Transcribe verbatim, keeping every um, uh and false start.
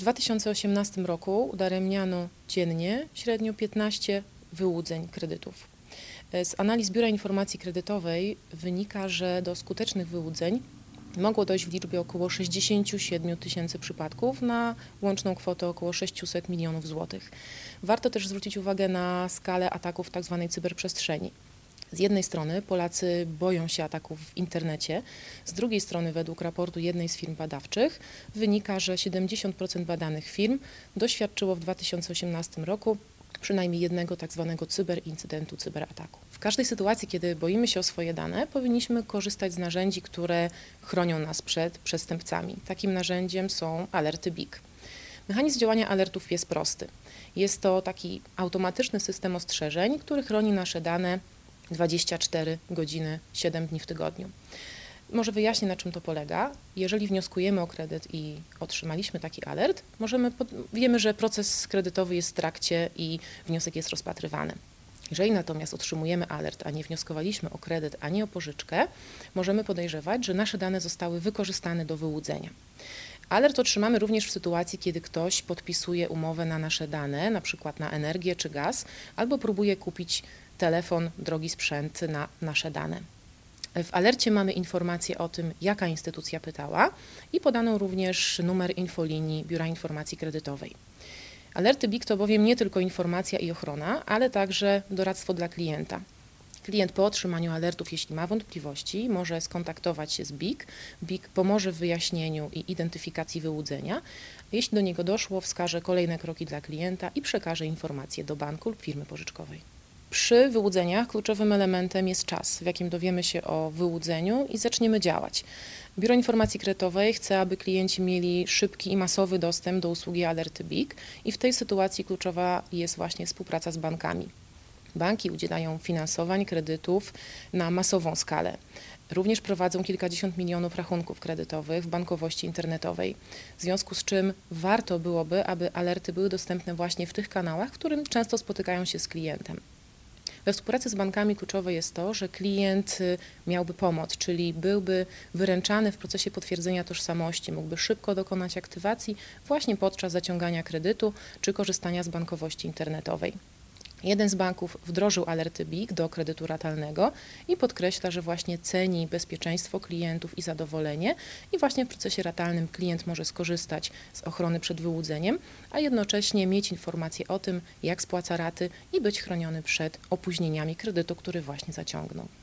dwa tysiące osiemnastym roku udaremniano dziennie średnio piętnaście wyłudzeń kredytów. Z analiz Biura Informacji Kredytowej wynika, że do skutecznych wyłudzeń mogło dojść w liczbie około sześćdziesiąt siedem tysięcy przypadków na łączną kwotę około sześćset milionów złotych. Warto też zwrócić uwagę na skalę ataków w tzw. cyberprzestrzeni. Z jednej strony Polacy boją się ataków w internecie, z drugiej strony według raportu jednej z firm badawczych wynika, że siedemdziesiąt procent badanych firm doświadczyło w dwa tysiące osiemnastym roku przynajmniej jednego tak zwanego cyberincydentu, cyberataku. W każdej sytuacji, kiedy boimy się o swoje dane, powinniśmy korzystać z narzędzi, które chronią nas przed przestępcami. Takim narzędziem są alerty B I K. Mechanizm działania alertów jest prosty. Jest to taki automatyczny system ostrzeżeń, który chroni nasze dane dwadzieścia cztery godziny, siedem dni w tygodniu. Może wyjaśnię, na czym to polega. Jeżeli wnioskujemy o kredyt i otrzymaliśmy taki alert, możemy, wiemy, że proces kredytowy jest w trakcie i wniosek jest rozpatrywany. Jeżeli natomiast otrzymujemy alert, a nie wnioskowaliśmy o kredyt, ani o pożyczkę, możemy podejrzewać, że nasze dane zostały wykorzystane do wyłudzenia. Alert otrzymamy również w sytuacji, kiedy ktoś podpisuje umowę na nasze dane, na przykład na energię czy gaz, albo próbuje kupić telefon, drogi sprzęt na nasze dane. W alercie mamy informację o tym, jaka instytucja pytała i podano również numer infolinii Biura Informacji Kredytowej. Alerty B I K to bowiem nie tylko informacja i ochrona, ale także doradztwo dla klienta. Klient po otrzymaniu alertów, jeśli ma wątpliwości, może skontaktować się z B I K. B I K pomoże w wyjaśnieniu i identyfikacji wyłudzenia. Jeśli do niego doszło, wskaże kolejne kroki dla klienta i przekaże informacje do banku lub firmy pożyczkowej. Przy wyłudzeniach kluczowym elementem jest czas, w jakim dowiemy się o wyłudzeniu i zaczniemy działać. Biuro Informacji Kredytowej chce, aby klienci mieli szybki i masowy dostęp do usługi alerty B I K i w tej sytuacji kluczowa jest właśnie współpraca z bankami. Banki udzielają finansowań, kredytów na masową skalę. Również prowadzą kilkadziesiąt milionów rachunków kredytowych w bankowości internetowej, w związku z czym warto byłoby, aby alerty były dostępne właśnie w tych kanałach, w którym często spotykają się z klientem. We współpracy z bankami kluczowe jest to, że klient miałby pomoc, czyli byłby wyręczany w procesie potwierdzenia tożsamości, mógłby szybko dokonać aktywacji właśnie podczas zaciągania kredytu czy korzystania z bankowości internetowej. Jeden z banków wdrożył alerty B I K do kredytu ratalnego i podkreśla, że właśnie ceni bezpieczeństwo klientów i zadowolenie i właśnie w procesie ratalnym klient może skorzystać z ochrony przed wyłudzeniem, a jednocześnie mieć informacje o tym, jak spłaca raty i być chroniony przed opóźnieniami kredytu, który właśnie zaciągnął.